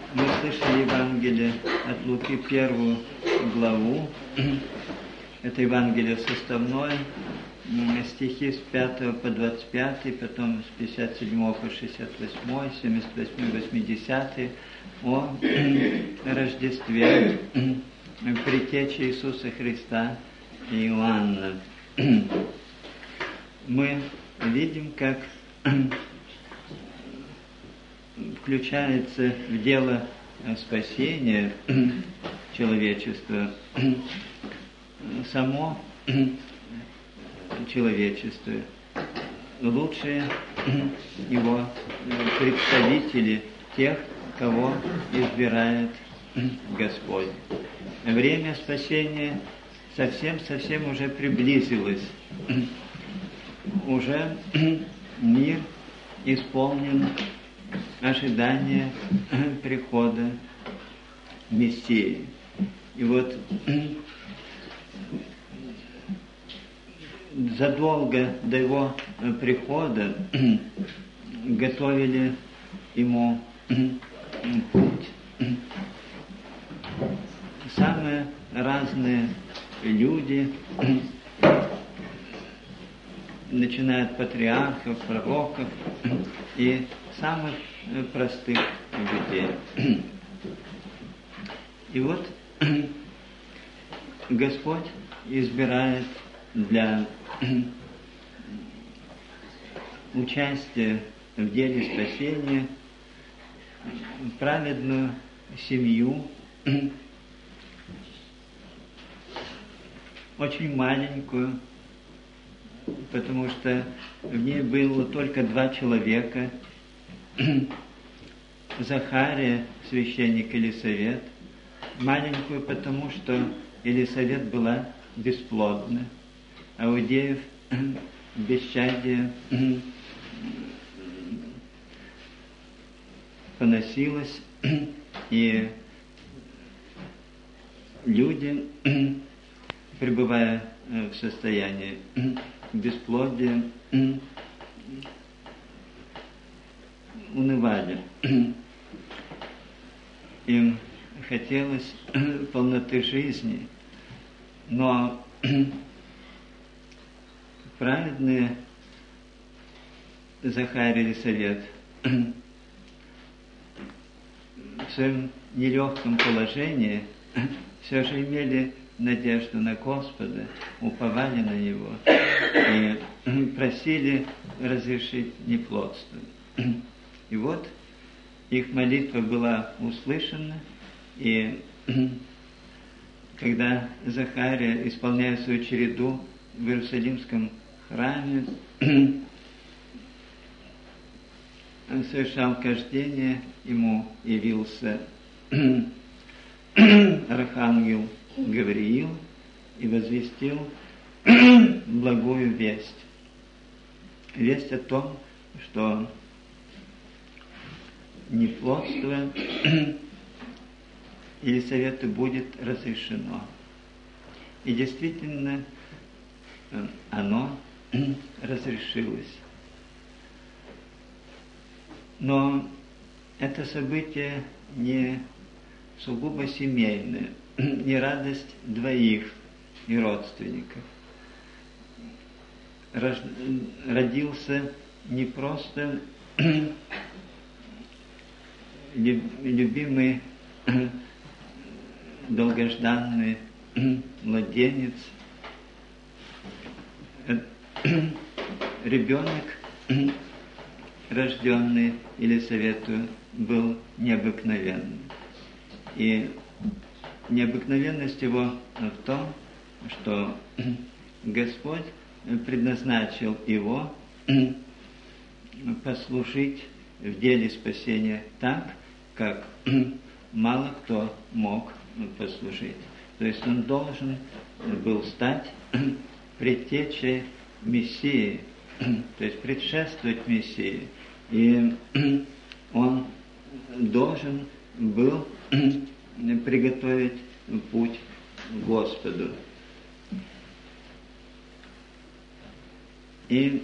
Мы слышали Евангелие от Луки, 1 главу. Это Евангелие составное, стихи с 5 по 25, потом с 57 по 68, 78, 80 о Рождестве, предтече Иисуса Христа и Иоанна. Мы видим, как включается в дело спасения человечества само человечество, лучшие его представители, тех, кого избирает Господь. Время спасения совсем уже приблизилось. Уже мир исполнен ожидания прихода Мессии. И вот задолго до его прихода готовили ему путь. Самые разные люди, начиная от патриархов, пророков и самых простых людей. И вот Господь избирает для участия в деле спасения праведную семью, очень маленькую, потому что в ней было только 2 человека: Захария, священник Елисавет, маленькую, потому что Елисавет была бесплодна, а Иудеев бесчадие поносилось, и люди, пребывая в состоянии бесплодия, унывали. Им хотелось полноты жизни, но праведные Захарий и Елисавет в своем нелегком положении все же имели надежду на Господа, уповали на Него и просили разрешить неплодство. И вот их молитва была услышана, и когда Захария, исполняя свою череду в Иерусалимском храме, совершал кождение, ему явился архангел Гавриил и возвестил благую весть. Весть о том, что неплодство Елисавету будет разрешено. И действительно, оно разрешилось. Но это событие не сугубо семейное, не радость двоих и родственников. Родился не просто любимый, долгожданный младенец, ребенок, рожденный Елисавету, был необыкновенным. И необыкновенность его в том, что Господь предназначил его послужить в деле спасения так, как мало кто мог послужить. То есть он должен был стать предтечей Мессии, то есть предшествовать Мессии. И он должен был приготовить путь к Господу. И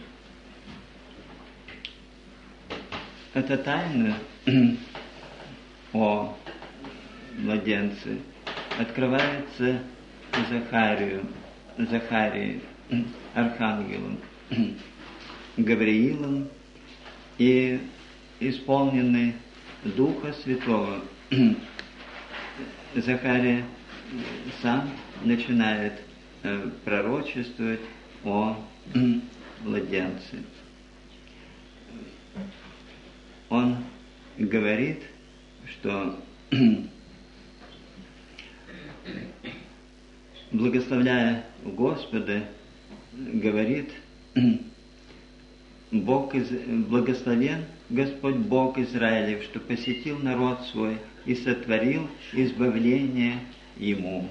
эта тайна младенцы, открывается Захарии, архангелом Гавриилом, и исполненный Духа Святого Захария сам начинает пророчествовать о младенце. Он говорит, что благословляя Господа, говорит: благословен Господь Бог Израилев, что посетил народ свой и сотворил избавление ему.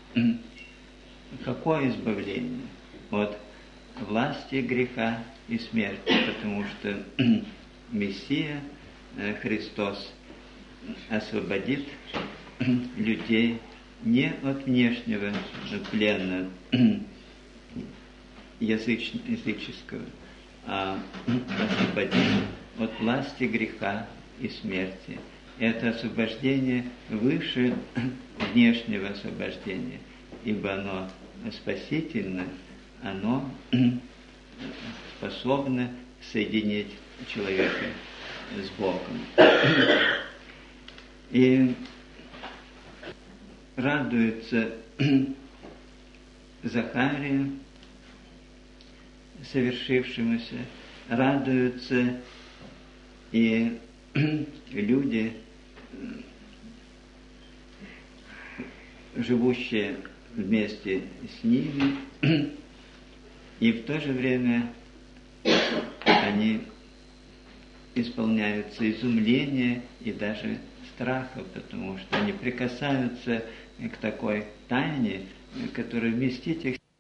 Какое избавление? От власти греха и смерти, потому что Мессия Христос освободит людей не от внешнего плена языческого, а освободит от власти греха и смерти. Это освобождение выше внешнего освобождения, ибо оно спасительно, оно способно соединить человека с Богом. И радуется Захария совершившемуся, радуются и люди, живущие вместе с ними, и в то же время они исполняются изумления и даже страха, потому что они прикасаются к такой тайне, которая вместить их